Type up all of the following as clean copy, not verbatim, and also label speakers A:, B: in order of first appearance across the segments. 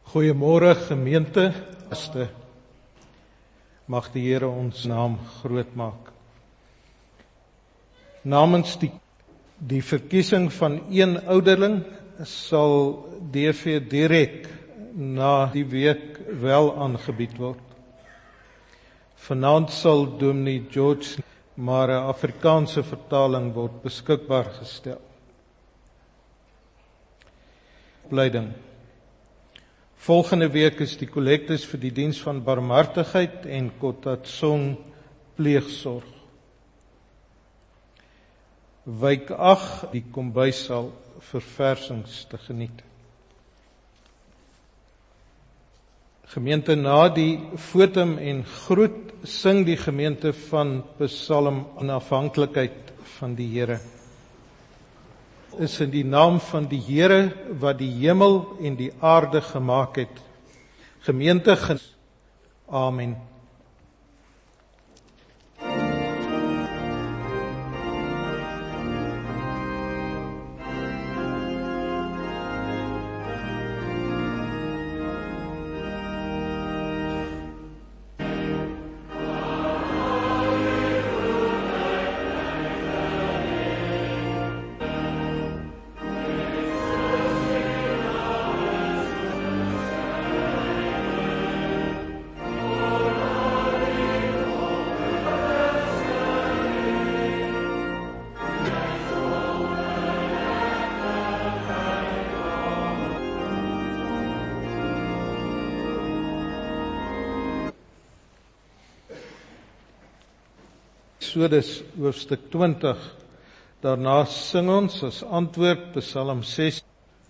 A: Goeiemôre gemeente, mag die Here ons naam groot maak. Namens die verkiesing van een ouderling sal DV direk na die week wel aangebied word. Vanaand sal Dominee George, maar 'n Afrikaanse vertaling word beskikbaar gestel. Opleiding. Volgende week is die kollektes vir die diens van barmhartigheid en Kotatsong pleegsorg. Week 8, die kombuissaal verversings te geniet. Gemeente, na die fotum en groet sing die gemeente van Psalm onafhanklikheid van die Here. Is in die naam van die Here wat die hemel en die aarde gemaak het. Gemeente, Amen. Exodus hoofstuk 20, daarna sing ons as antwoord Psalm 6.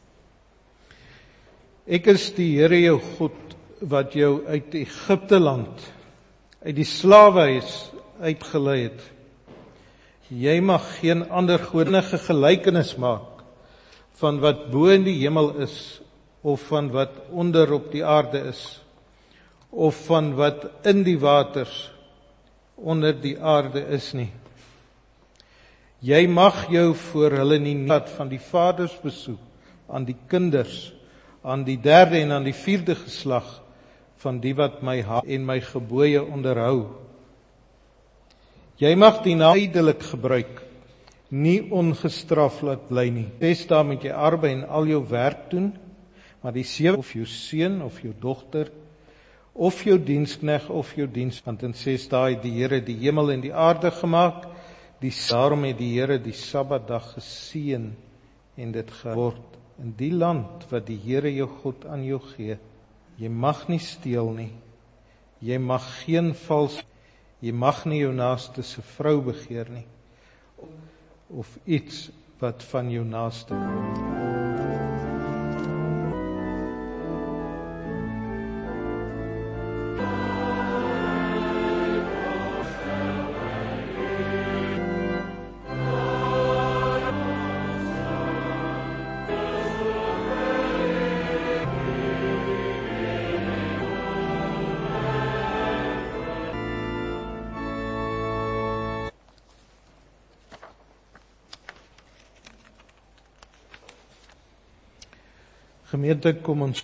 A: Ek is die Here jou God, wat jou uit Egipte land, uit die slawehuis uitgelei het. Jy mag geen ander godinige gelykenis maak, van wat bo in die hemel is, of van wat onder op die aarde is, of van wat in die waters onder die aarde is nie. Jy mag jou voor hulle nie laat van die vaders besoek, aan die kinders, aan die derde en aan die vierde geslag, van die wat my haat en my gebooie onderhou. Jy mag die naam ydelik gebruik, nie ongestraf laat bly nie. 6 dae moet jy arbei en al jou werk doen, maar die 7 of jou seun of jou dogter, of jou dienskneg of jou diens, want in 6 dae het die Here die hemel en die aarde gemaak, daarom het die Here die Sabbatdag geseën en dit geword in die land wat die Here jou God aan jou gee. Jy mag nie steel nie, jy mag geen jy mag nie jou naaste se vrou begeer nie, of iets wat van jou naaste kom. Gemeente, kom ons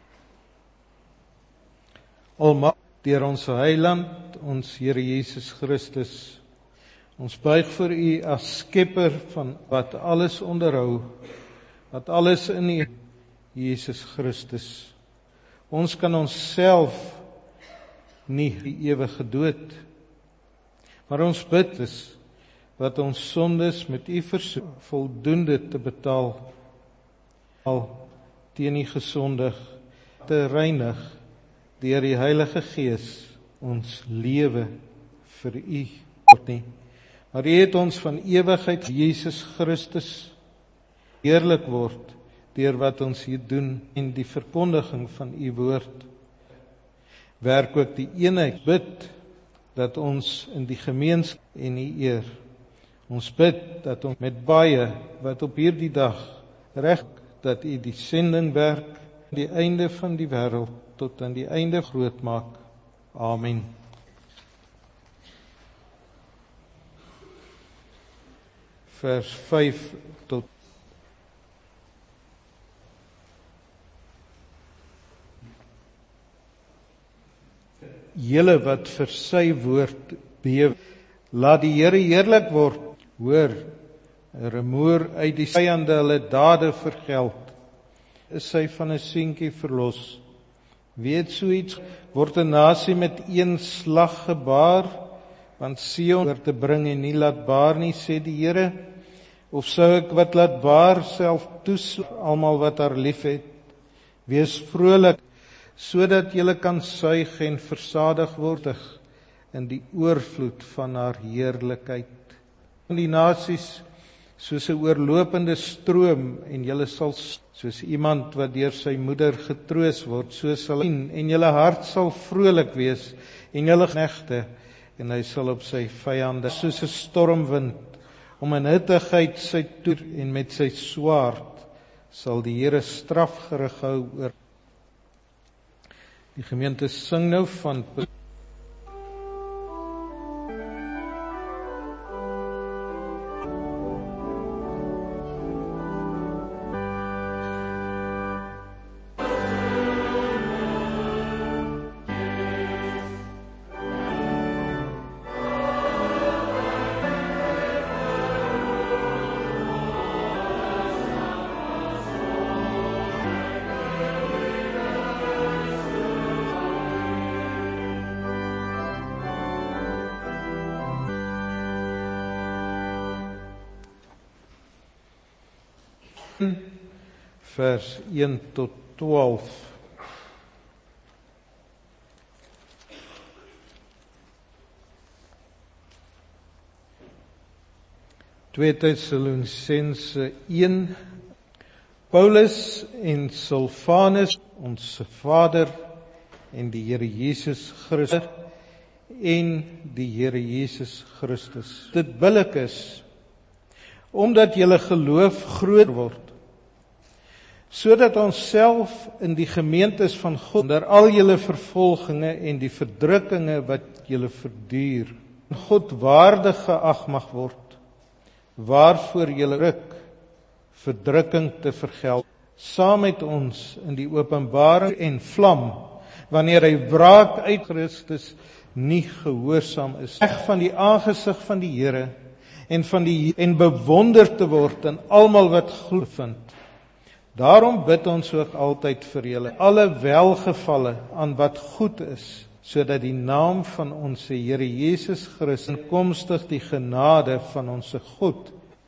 A: almag deur ons Heiland, ons Here Jesus Christus. Ons buig voor U as skepper van wat alles onderhou, wat alles in U, Jesus Christus. Ons kan onsself nie die ewige dood, maar ons bid is wat ons sondes met U versoek voldoende te betaal, al teen U gesondig, te reinig deur die Heilige Gees ons lewe vir U word nie. Maar U het ons van ewigheid Jesus Christus heerlik word deur wat ons hier doen en die verkondiging van U woord. Werk ook die eenheid, bid dat ons in die gemeenskap en U eer. Ons bid dat ons met baie wat op hierdie dag reg, dat U die sendingwerk, die einde van die wêreld, tot aan die einde groot maak. Amen. Vers 5 tot julle wat vir sy woord bewe. Laat die Here heerlik word. Hoor, 'n rumoer uit die vyande hulle dade vergeld. Is hy van 'n seentjie verlos? Wie het so iets? Word 'n nasie met een slag gebaar? Want Sion oor te bring en nie laat baar nie, sê die Here. Of sou ek wat laat baar self toeslaan, almal wat haar lief het? Wees vrolik, sodat julle kan suig en versadig word in die oorvloed van haar heerlikheid. In die nasies soos 'n oorlopende stroom, en julle sal soos iemand wat deur sy moeder getroos word, so sal hy en julle hart sal vrolik wees, en julle knegte, en hy sal op sy vyande soos 'n stormwind om in hittigheid sy toer, en met sy swaard sal die Here strafgerig hou oor. Die gemeente sing nou van vers 1 tot 12. Tweede Tessalonisense 1. Paulus en Silvanus, ons Vader en die Here Jesus Christus en die Here Jesus Christus. Dit billik is omdat julle geloof groot word, sodat ons self in die gemeentes van God onder al julle vervolginge en die verdrukkinge wat julle verduur, God waardig geag mag word, waarvoor julle ruk verdrukking te vergeld, saam met ons in die openbaring en vlam, wanneer hy wraak uit Christus nie gehoorsaam is, weg van die aangesig van die Here en bewonder te word in almal wat glo vind. Daarom bid ons ook altyd vir julle, alle welgevalle aan wat goed is, sodat die naam van ons Here Jesus Christus komstig die genade van ons God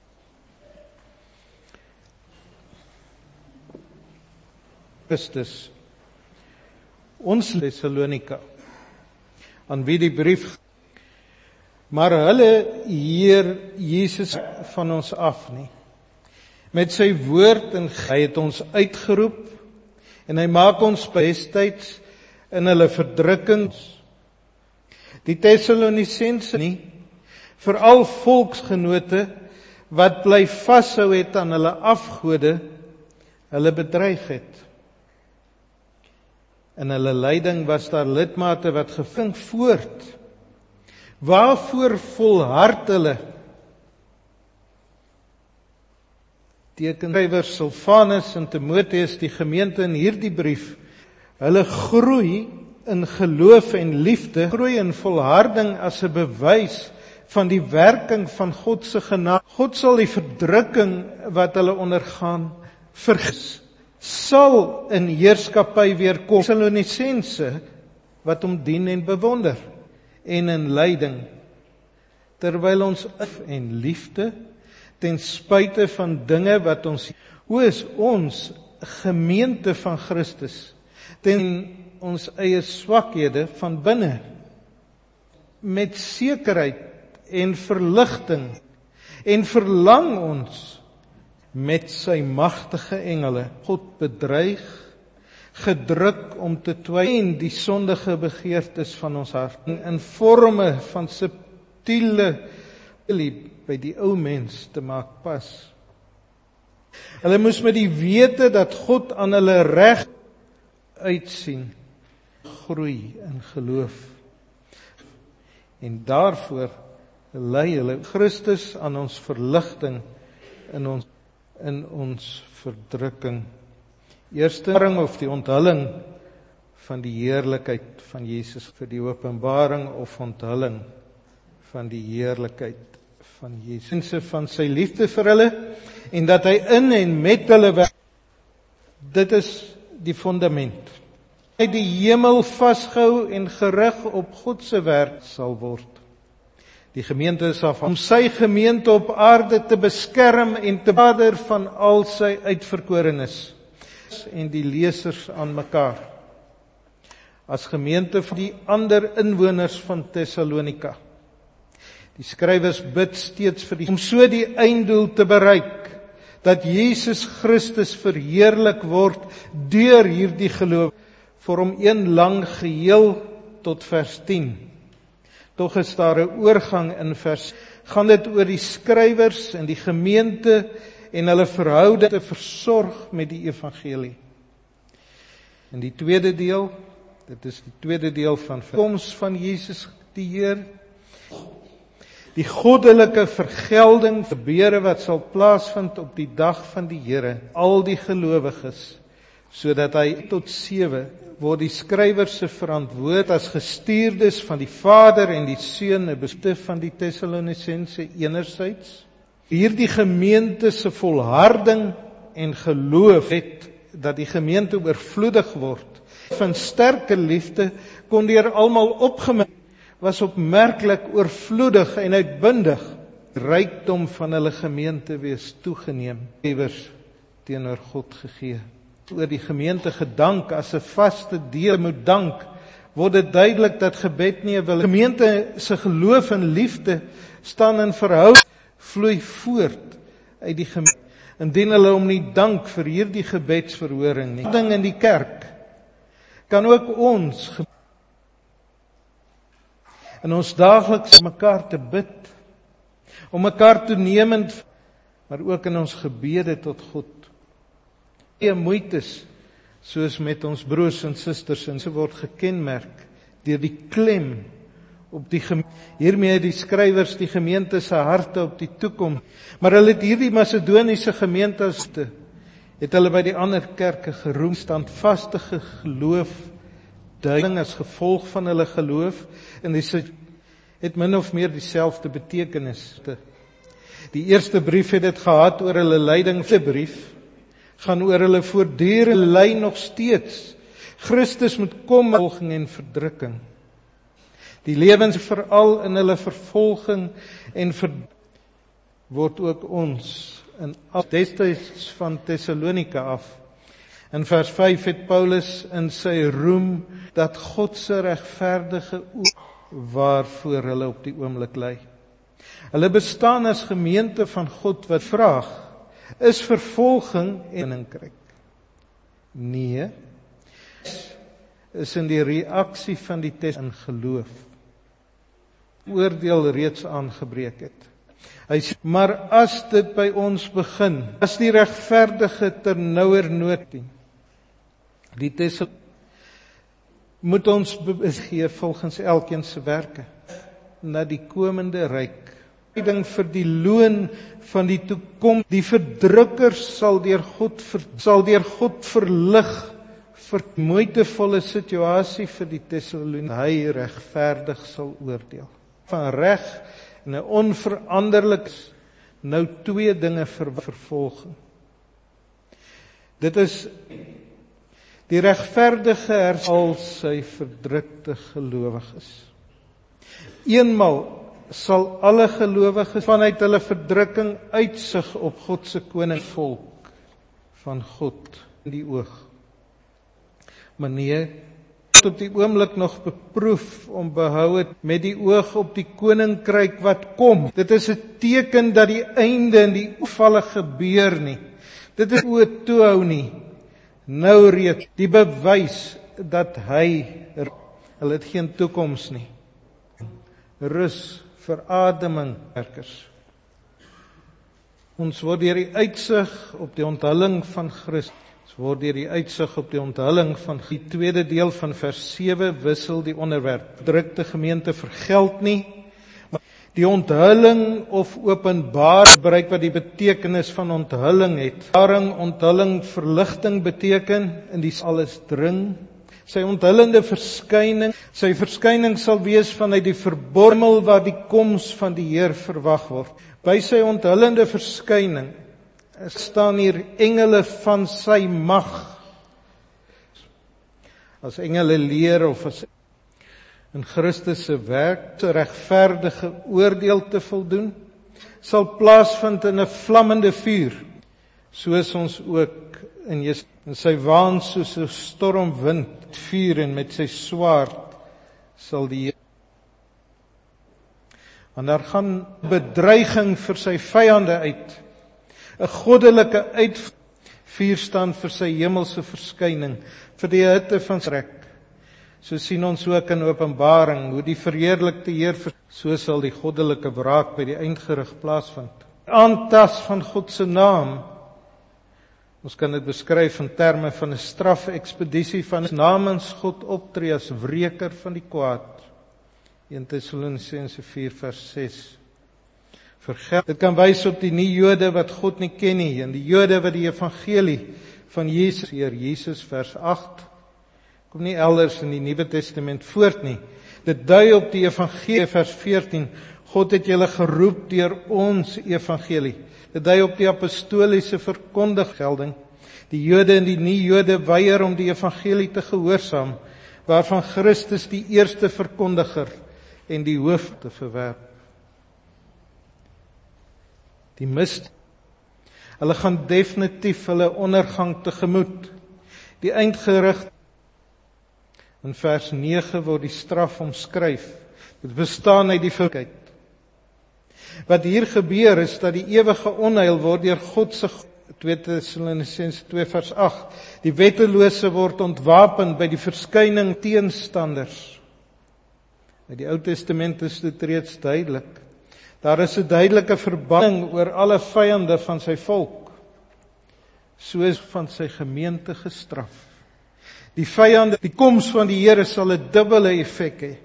A: Christus, ons Thessalonika, aan wie die brief, maar hulle Heer Jesus van ons af nie. Met sy woord en hy het ons uitgeroep en hy maak ons bestyds in hulle verdrukkings. Die Thessalonisense nie, veral volksgenote wat bly vashou het aan hulle afgode, hulle bedreig het. In hulle lyding was daar lidmate wat gevink voort. Waarvoor volhard hulle? Tekenskrywer Silvanus en Timoteus, die gemeente in hierdie brief, hulle groei in geloof en liefde, groei in volharding as 'n bewys van die werking van God se genade. God sal die verdrukking wat hulle ondergaan vergis, sal in heerskappy weer kom. Thessalonisense wat hom dien en bewonder en in lyding, terwyl ons in liefde ten spyte van dinge wat ons, hoe is ons gemeente van Christus, ten ons eie swakhede van binne, met sekerheid en verligting, en verlang ons met sy magtige engele, God bedreig, gedruk om te twyfel die sondige begeertes van ons hart, in forme van subtiele by die ou mens te maak pas. Hulle moes met die wete dat God aan hulle reg uitsien, groei in geloof. En daarvoor lei hulle Christus aan ons verligting in ons verdrukking. Eerste of die onthulling van die heerlikheid van Jesus, vir die openbaring of onthulling van die heerlikheid van Jesus, van sy liefde vir hulle, en dat hy in en met hulle werk. Dit is die fundament. Hy die hemel vasgehou en gerig op God se werk sal word. Die gemeente is af om sy gemeente op aarde te beskerm en te vader van al sy uitverkorenes en die lesers aan mekaar. As gemeente van die ander inwoners van Thessalonika. Die skrywers bid steeds vir om so die einddoel te bereik, dat Jesus Christus verheerlik word deur hierdie geloof, vorm een lang geheel tot vers 10. Tog is daar 'n oorgang in vers, gaan dit oor die skrywers en die gemeente en hulle verhouding te versorg met die evangelie. En die tweede deel, dit is die tweede deel van koms van Jesus die Heer, die goddelike vergelding, gebeure wat sal plaasvind op die dag van die Here, al die gelowiges, sodat hy tot 7 word die skrywer se verantwoord as gestuurdes van die Vader en die Seun, 'n bestif van die Tessalonisense enerzijds. Hierdie gemeente se volharding en geloof het dat die gemeente oorvloedig word van sterke liefde kon deur almal opgemerk, was opmerklik oorvloedig en uitbundig. Rykdom van hulle gemeente wees toegeneem, ewers teenoor God gegee. Oor die gemeente gedank as 'n vaste deel moet dank, word dit duidelik dat gebed nie wil. Gemeente se geloof en liefde staan in verhouding, vloei voort uit die gemeente. Indien hulle hom nie dank vir hierdie gebedsverhoring nie. Ding in die kerk kan ook ons in ons daagliks mekaar te bid, om mekaar toenemend, maar ook in ons gebede tot God. Moeites, soos met ons broers en susters, en so word gekenmerk deur die klem op die gemeente. Hiermee het die skrywers die gemeente se harte op die toekoms, maar hulle het hierdie Macedoniese gemeente het hulle by die ander kerke geroem, standvastige geloof, duiding as gevolg van hulle geloof, en het min of meer dieselfde betekenis. Die eerste brief het dit gehad oor hulle lyding, die brief gaan oor hulle voortdurende ly nog steeds. Christus moet kom, vervolging en verdrukking. Die lewens veral in hulle vervolging en word ook ons in destyds van Thessalonika af. In vers 5 het Paulus in sy roem dat God se regverdige waarvoor hulle op die oomblik ly. Hulle bestaan as gemeente van God wat vraag, is vervolging en koninkryk? Nee, is in die reaksie van die test in geloof. Oordeel reeds aangebreek het. Hy sê, maar as dit by ons begin, as die regverdige ternouer nood dien, die test moet ons gee volgens elkeen se werke na die komende ryk. Vir die loon van die toekoms, die verdrukkers sal deur God verlig vir moeitevolle situasie vir die Thessalonië. Hy regverdig sal oordeel. Van reg en 'n onveranderlik nou twee dinge vir vervolging. Dit is die regverdige hersal sy verdrukte gelowiges. Eenmal sal alle gelowiges vanuit hulle verdrukking uitsig op God se koningsvolk van God in die oog. Maar nee, op die oomblik nog beproef om behou het met die oog op die koninkryk wat kom. Dit is 'n teken dat die einde in die gevalle gebeur nie. Dit is oë toehou nie. Nou reeds die bewys dat hulle het geen toekoms nie. Rus, verademing, werkers. Ons word deur die uitsig op die onthulling van Christus. Ons word deur die uitsig op die onthulling van die tweede deel van vers 7 wissel die onderwerp. Drukte gemeente vergeld nie. Maar die onthulling of openbaar gebruik wat die betekenis van onthulling het. Onthulling, verligting beteken in die alles dring. Sy onthullende verskyning, sy verskyning sal wees vanuit die verborgel waar die koms van die Heer verwag word. By sy onthullende verskyning staan hier engele van sy mag. As engele leer of as in Christus se werk se regverdige oordeel te voldoen, sal plaasvind in 'n vlammende vuur, soos ons ook in sy waan soos 'n stormwind vuur en met sy swaard sal die Here. Want daar gaan bedreiging vir sy vyande uit, 'n goddelike uitvuur staan vir sy hemelse verskyning, vir die hitte van sy rek. So sien ons ook in Openbaring hoe die verheerlikte Heer, so sal die goddelike wraak by die eindgerig plaasvind. Aantas van God se naam. Ons kan dit beskryf in terme van 'n strafekspedisie van namens God optree as wreker van die kwaad. 1 Tessalonisense 4 vers 6. Vergeld. Dit kan wys op die nie-Jode wat God nie ken nie, en die Jode wat die evangelie van Jesus, Heer Jesus vers 8, kom nie elders in die Nuwe Testament voort nie. Dit dui op die evangelie vers 14, God het julle geroep deur ons evangelie. Dit dui op die apostoliese verkondiging. Die Jode en die nie-Jode weier om die evangelie te gehoorsaam, waarvan Christus die eerste verkondiger en die hoof te verwerp. Die hulle gaan definitief hulle ondergang tegemoet. Die eindgerig, in vers 9 word die straf omskryf. Dit bestaan uit die verkeerd. Wat hier gebeur is dat die ewige onheil word deur God se 2 Tessalonisense 2 vers 8. Die wettelose word ontwapen by die verskyning teenstanders. Uit die Ou Testament is dit reeds duidelik. Daar is 'n duidelike verbanning oor alle vyande van sy volk, soos van sy gemeente gestraf. Die vyande, die koms van die Here sal 'n dubbele effek hê.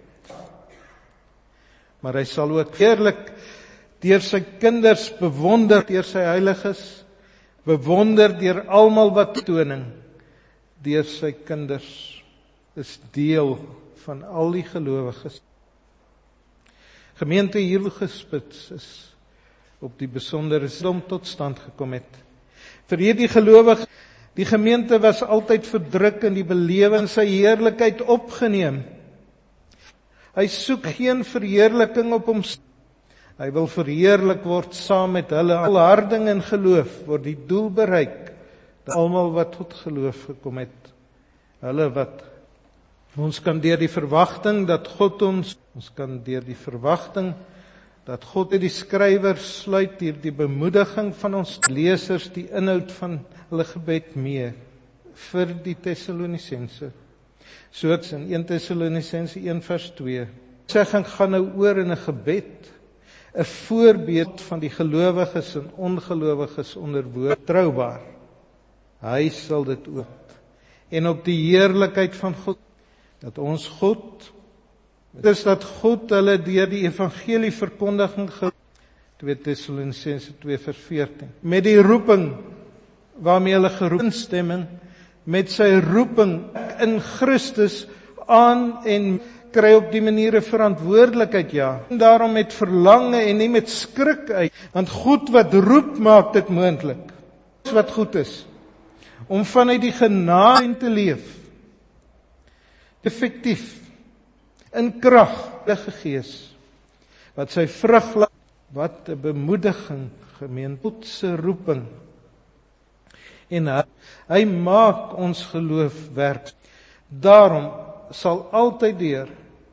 A: Maar hy sal ook eerlik deur sy kinders bewonder, deur sy heiliges, bewonder deur almal wat toning, deur sy kinders, is deel van al die gelowiges. Gemeente Hiergespits is op die besondere dom tot stand gekom het. Vir hierdie gelowige, die gemeente was altyd verdruk in die belewing sy heerlikheid opgeneem. Hy soek geen verheerliking op hom. Hy wil verheerlik word saam met hulle. Volharding in geloof word die doel bereik. Dat almal wat tot geloof gekom het, hulle wat ons kan deur die verwagting dat God ons kan deur die verwagting dat God die skrywer sluit hier die bemoediging van ons lesers die inhoud van hulle gebed mee vir die Tessalonisense. Soos in 1 Tessalonisense 1 vers 2. Segging gaan nou oor in 'n gebed, 'n voorbeeld van die gelowiges en ongelowiges onder woord troubaar. Hy sal dit ook. En op die heerlikheid van God, dat ons God, dis dat God hulle deur die evangelie verkondiging 2 Tessalonisense 2 vers 14. Met die roeping waarmee hulle geroep instemming met sy roeping in Christus aan en kry op die manier 'n verantwoordelikheid, ja. En daarom met verlange en nie met skrik uit, want God wat roep maak dit moontlik. Dis wat goed is. Om vanuit die genade te leef. Effektief. In krag, Heilige Gees. Wat sy vrug laat, wat 'n bemoediging gemeen, God se roeping. En hy maak ons geloof werk. Daarom sal altyd deur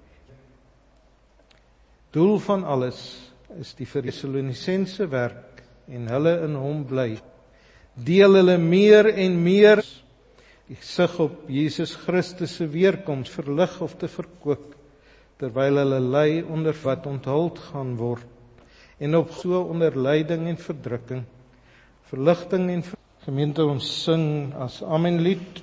A: doel van alles is die Tessalonisense werk en hulle in hom bly. Deel hulle meer en meer die sig op Jesus Christus se weerkoms verlig of te verkoop, terwyl hulle ly onder wat onthuld gaan word en op so onder lyding en verdrukking, verligting en gemeente ons sing as Amenlied.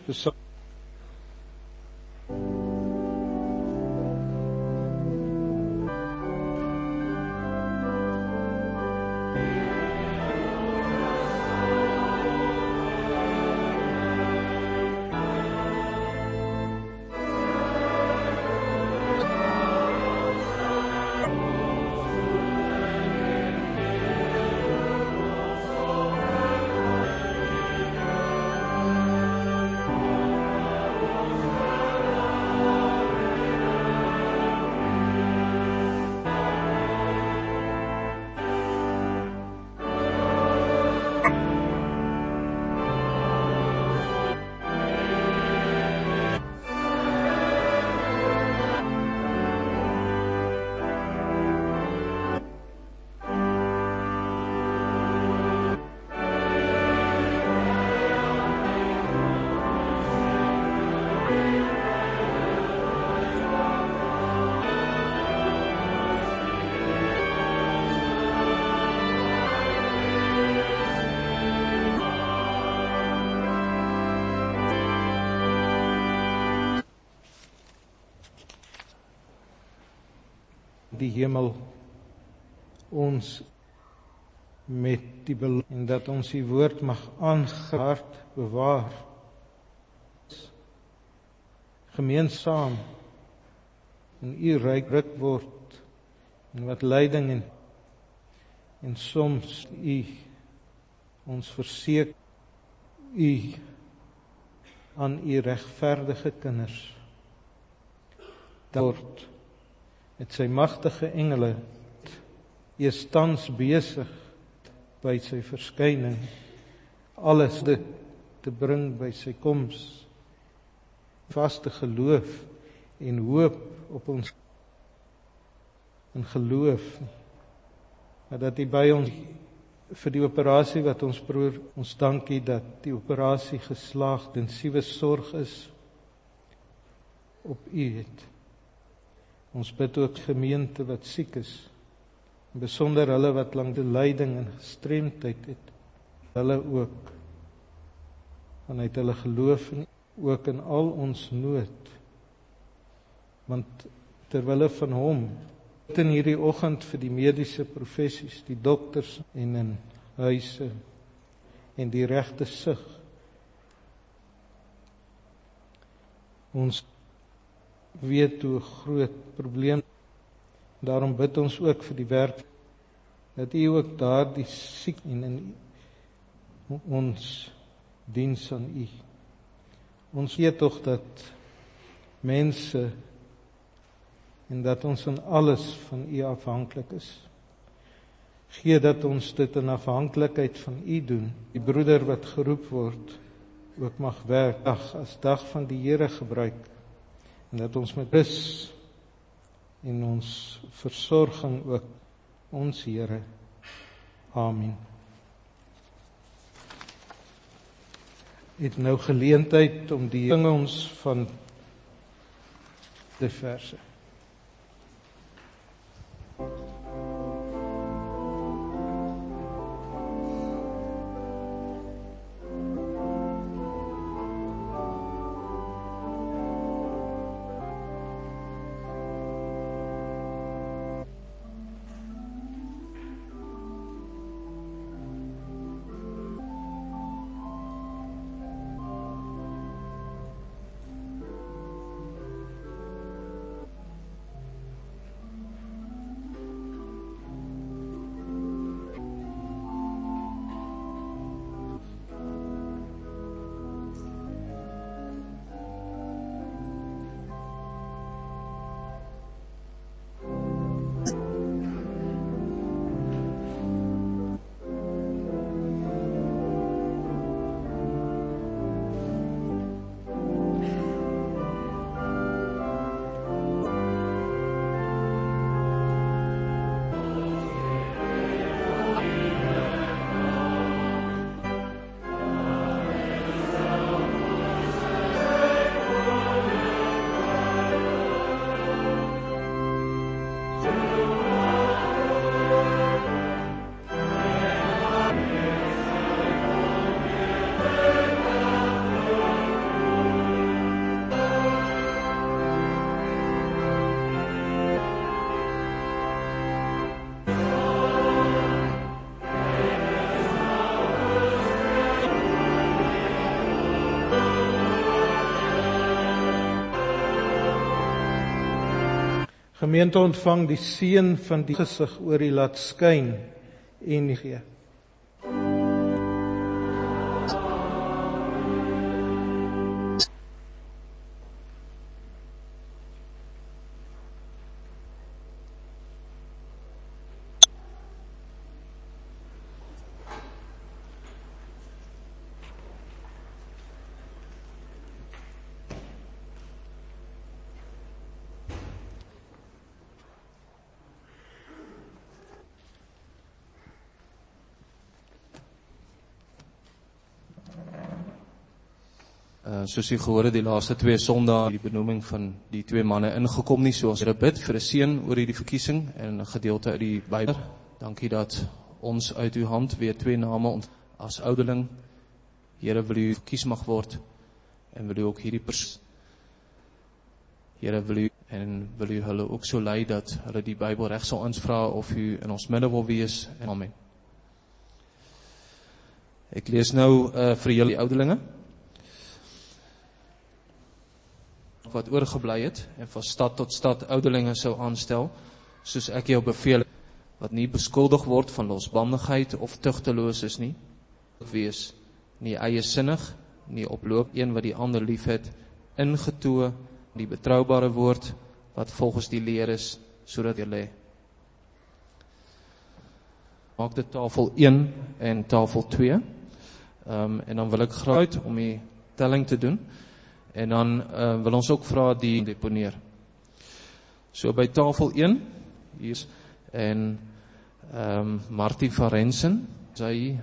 A: die hemel ons met die belofte en dat ons die woord mag aangehard bewaar. Gemeensaam in u ryk word en wat lyding en soms u ons verseker u aan u regverdige kinders word met sy magtige engele eers tans besig by sy verskyning alles dit te bring by sy koms, vaste geloof en hoop op ons in geloof, dat hy by ons vir die operasie wat ons broer, ons dankie dat die operasie geslaag, intensiewe sorg is op u het. Ons bid ook gemeente wat siek is, en besonder hulle wat langs die lyding en gestremdheid het, hulle ook, vanuit hulle geloof en ook in al ons nood, want terwille van hom, in hierdie oggend vir die mediese professies, die dokters en in huise, en die regte sig, ons weet hoe groot probleem, daarom bid ons ook vir die werk, dat u ook daar die siek en in ons diens aan u. Ons weet tog dat mense en dat ons in alles van u afhanklik is. Gee dat ons dit in afhanklikheid van u doen. Die broeder wat geroep word, ook mag werk, dag as dag van die Here gebruik, en dat ons met rus en ons versorging ook ons Here. Amen. Het nou geleentheid om die dinge ons van die verse. Gemeente, ontvang die seën van die gesig oor u laat skyn en gee.
B: Soos u gehoor het, die laaste 2 Sondae, die benoeming van die 2 manne ingekom nie, soos Here bid vir 'n seën oor hierdie verkiesing en 'n gedeelte uit die Bybel. Dankie dat ons uit uw hand weer 2 name as ouderling. Here, wil u verkies mag word en wil u ook hierdie Here, wil u hulle ook so lei dat hulle die Bybel reg sal aanvra of u in ons midde wil wees. En amen. Ek lees nou vir julle die ouderlinge wat oorgebly het en van stad tot stad ouderlinge sou aanstel, soos ek jou beveel, wat nie beskuldig word van losbandigheid of tugteloos is nie, wees, nie eiesinnig, nie oploop, een wat die ander lief het, ingetoe, die betroubare woord, wat volgens die leer is, sodat jy lê. Maak dit tafel 1 en tafel 2, en dan wil ek graag uit om die telling te doen, en dan wil ons ook vra die deponeer. So by tafel 1, hier is, en Martie van Rensen, sy,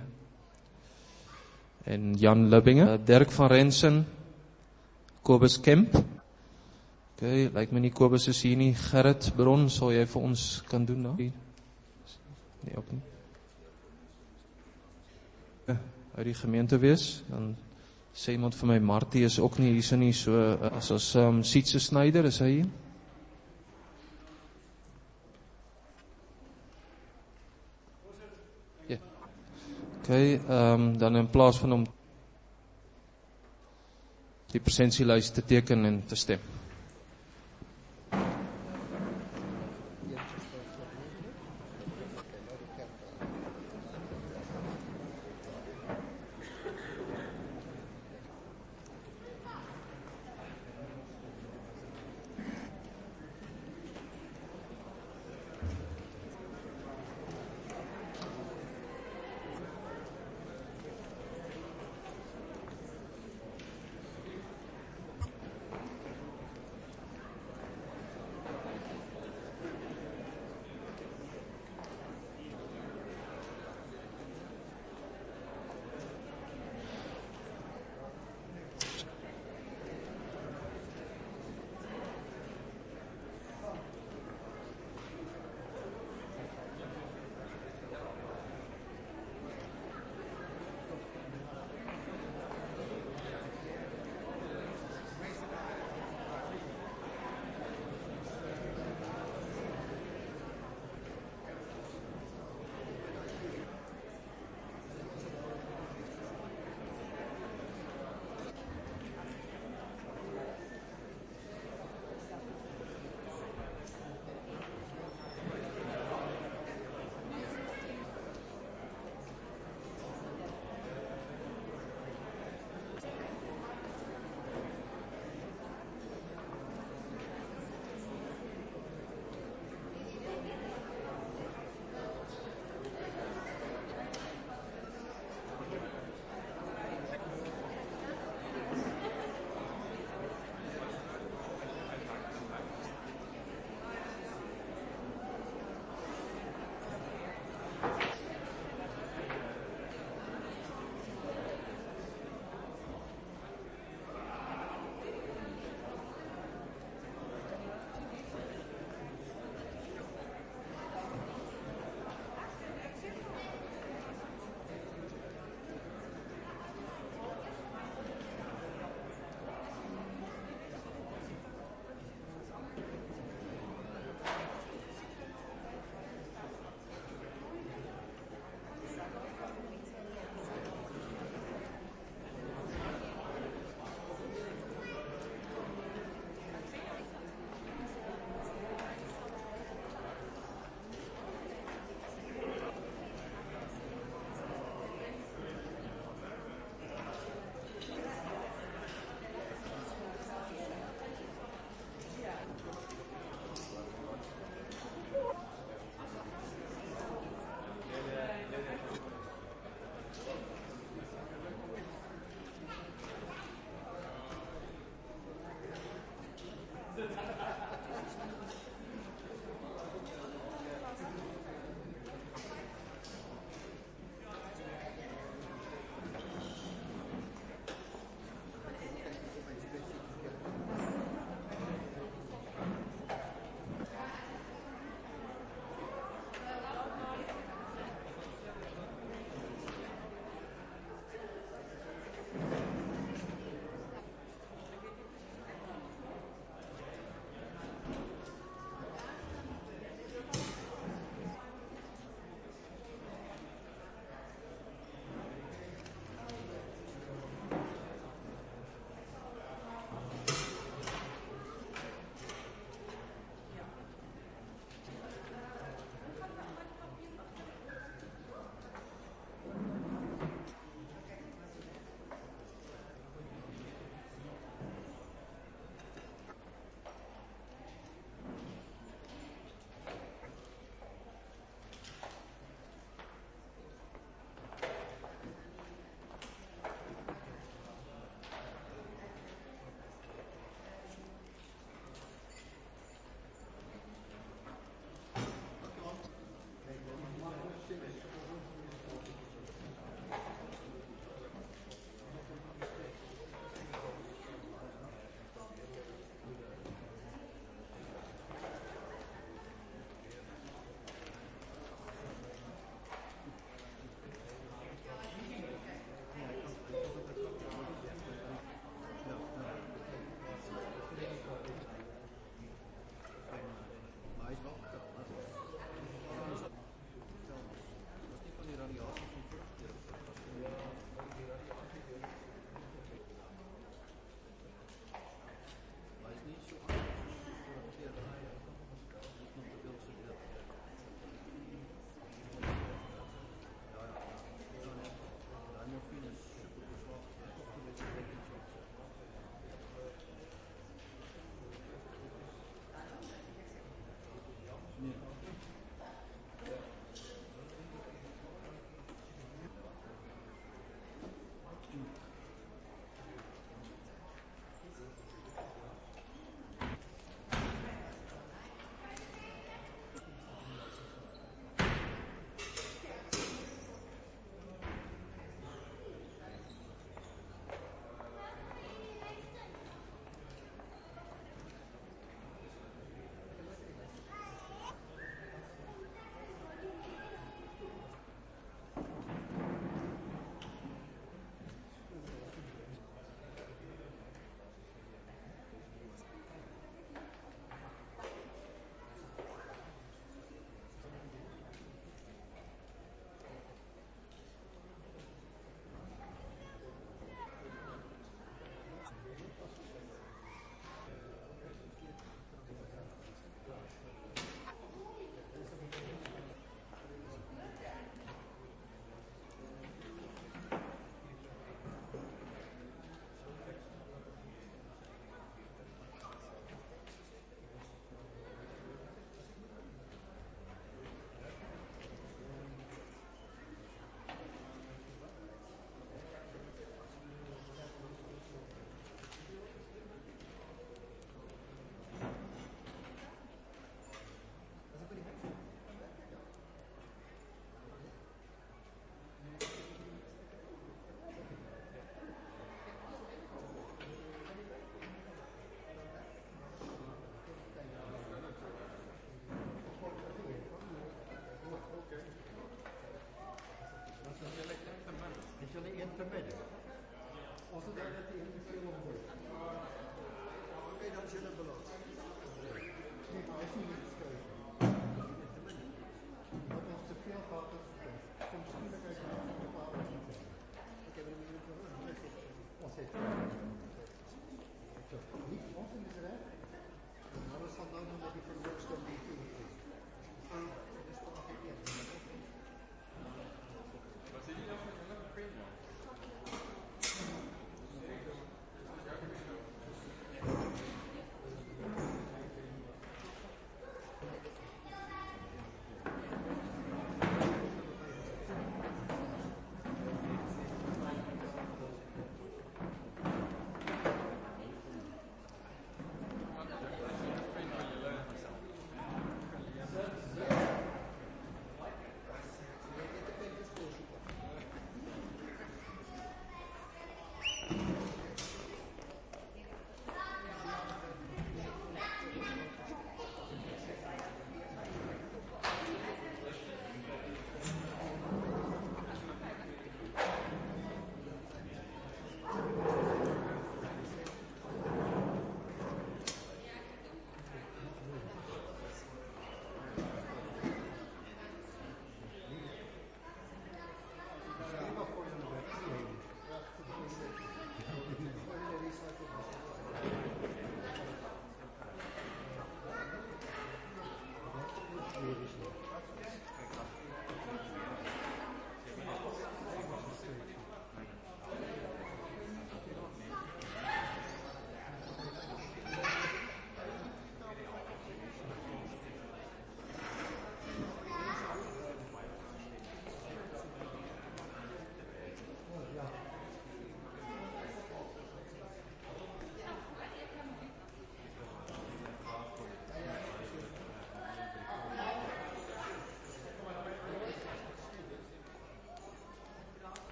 B: en Jan Lubbinge, Dirk van Rensen, Kobus Kemp, lyk my nie Kobus is hier nie, Gerrit Bron, sal jy vir ons kan doen nou? Nee, ook nie. Uit die gemeente wees, dan sê iemand vir my, Martie is ook nie hier nie, so as ons Sietse Snyder, is hy hier? Ja. Dan in plaas van om die presentielijst te teken en te stem.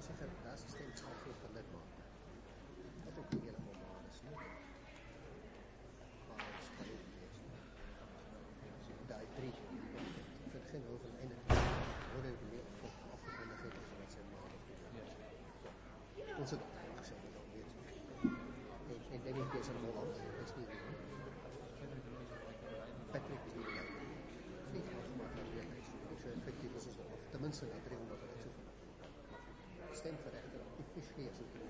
C: seker, daar is die stem tafel vir lidmate. Wat ook nie helemaal waar is nie. Maar ons kan ook lees. Daai 3, ek vind geen hoog en einde. Word ook meer afgekondigheid as wat sy maal op die weg. Ons het ook gesê, dat al weet. En denk ik, is er wel anders. Dat is niet weer. Patrick is niet leuk. Niet afgemaakt naar weer. Zo effectief is het of tenminste naar 300 wat ik zo van. Stemgerechten, die visgeer is ook niet.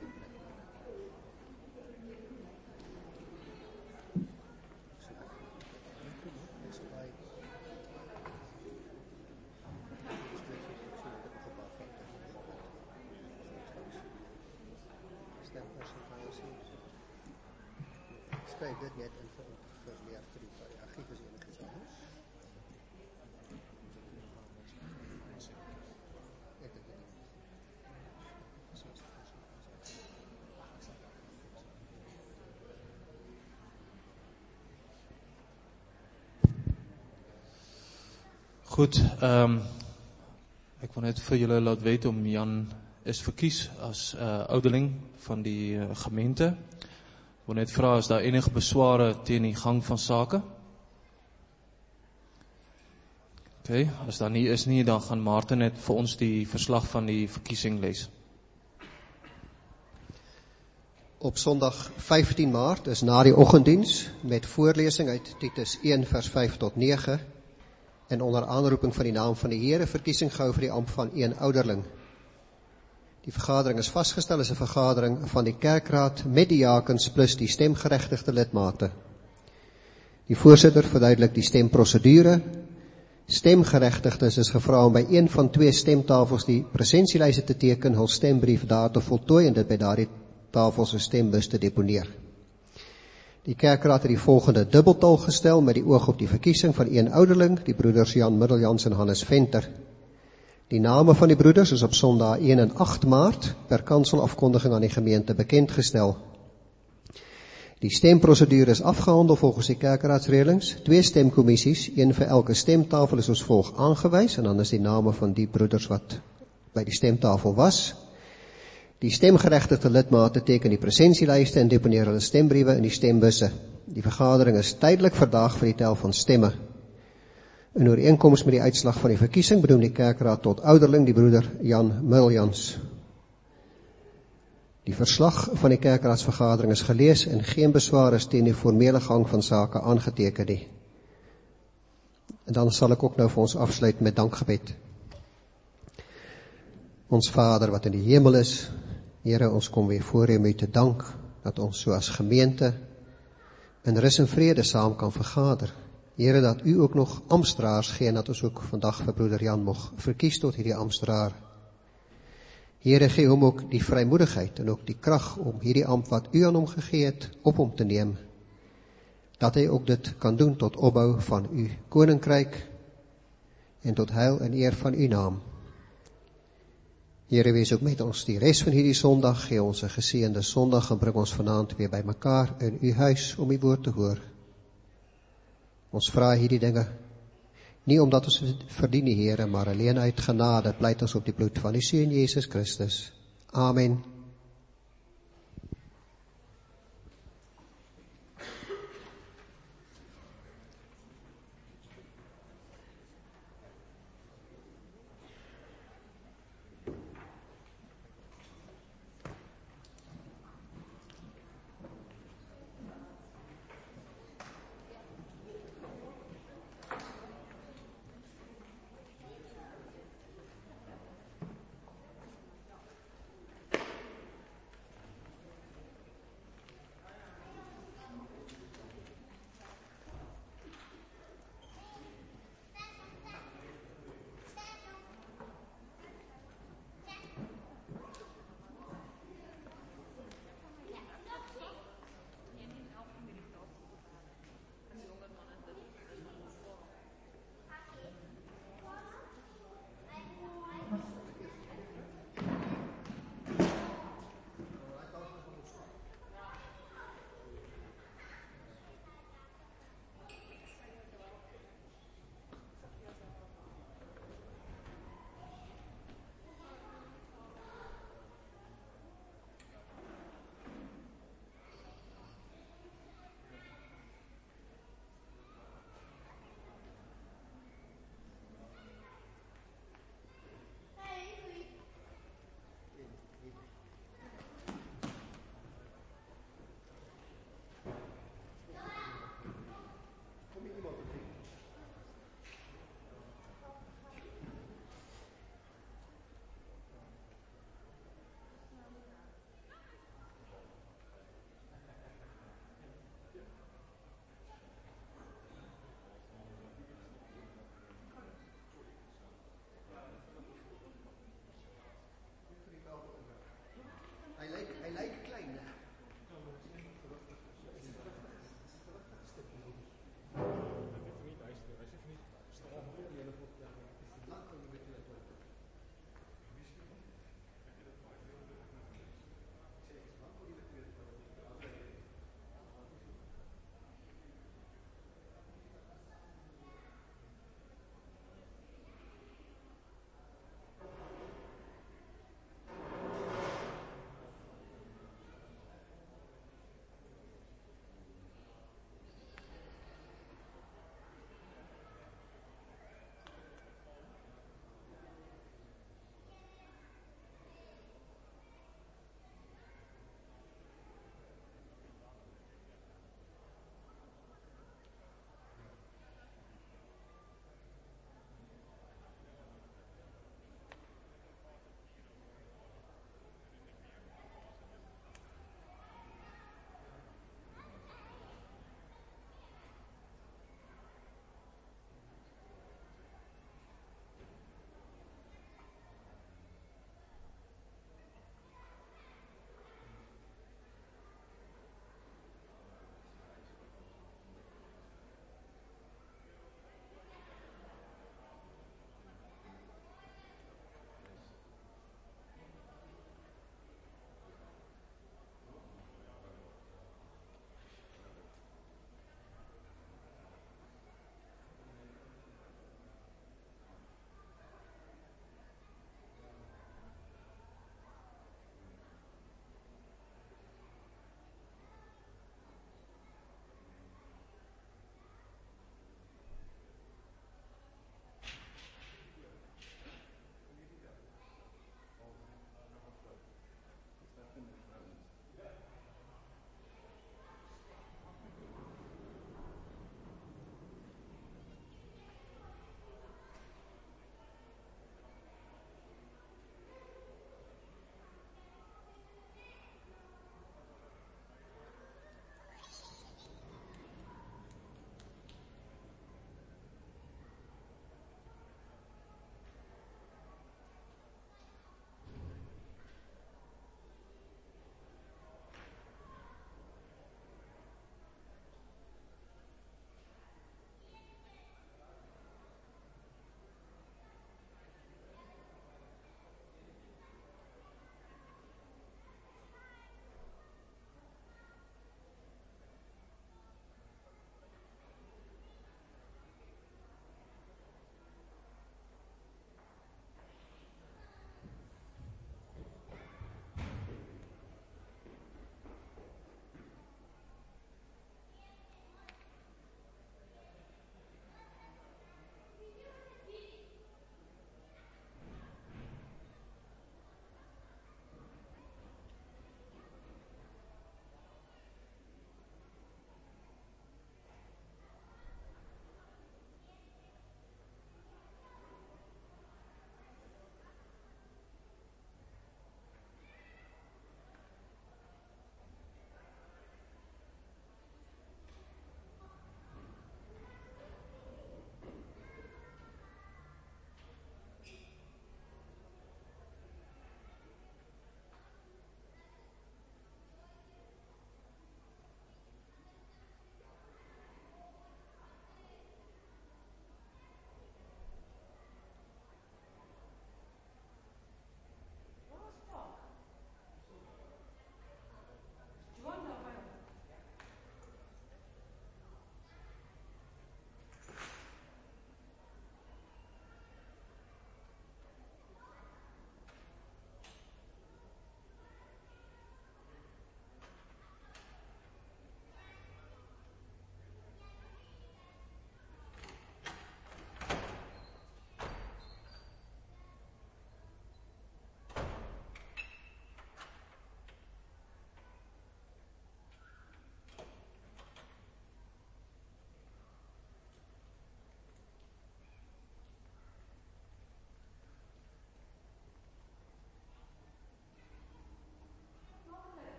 C: Skryf dit net in vir meer vir die argief is enigiets anders. Ek het dit
B: Goed, ek wil net vir julle laat weet om Jan is verkies as ouderling van die gemeente. Ek wil net vra, is daar enige besware teen die gang van sake? Oké, as daar nie is nie, dan gaan Maarten net vir ons die verslag van die verkiesing lees.
C: Op Sondag 15 Maart is na die oggenddiens met voorlesing uit Titus 1 vers 5 tot 9 en onder aanroeping van die naam van die Here verkiesing gehou vir die ampt van een ouderling. Die vergadering is vastgestel as 'n vergadering van die kerkraad met die diakens plus die stemgeregtigde lidmate. Die voorsitter verduidelik die stemprosedure. Stemgeregtigdes is gevra om by een van 2 stemtafels die presentielyste te teken, hul stembrief daar te voltooi en dit by daardie tafels 'n stembus te deponeer. Die kerkraad het die volgende dubbeltal gestel met die oog op die verkiesing van een ouderling, die broeders Jan Middeljans en Hannes Venter. Die name van die broeders is op Sondag 1 en 8 Maart per kanselafkondiging aan die gemeente bekendgestel. Die stemprosedure is afgehandel volgens die kerkraadsreëlings. 2 stemkommissies, 1 vir elke stemtafel is ons volg aangewys en dan is die name van die broeders wat by die stemtafel was. Die stemgeregtigde lidmate teken die presentielyste en deponeer hulle stembriewe in die stembusse. Die vergadering is tydelik verdaag vir die tel van stemme. In ooreenkoms met die uitslag van die verkiesing benoem die kerkraad tot ouderling die broeder Jan Middeljans. Die verslag van die kerkraadsvergadering is gelees en geen beswaar is teen die formele gang van sake aangeteken nie. En dan sal ek ook nou vir ons afsluit met dankgebed. Ons Vader wat in die hemel is, Here, ons kom weer voor U om U te dank dat ons so as gemeente in rus en vrede saam kan vergader. Here, dat U ook nog amptdraers gee en dat ons ook vandag vir broeder Jan mag verkies tot hierdie amptdraer. Here, gee hom ook die vrymoedigheid en ook die krag om hierdie ampt wat U aan hom gegee het op hom te neem. Dat hy ook dit kan doen tot opbou van U koninkryk en tot heil en eer van U naam. Here, wees ook met ons die res van hierdie Sondag, gee ons 'n geseënde Sondag en bring ons vanaand weer by mekaar in U huis om U woord te hoor. Ons vra hierdie dinge, nie omdat ons verdien die Here, maar alleen uit genade, pleit ons op die bloed van die Seun Jesus Christus. Amen.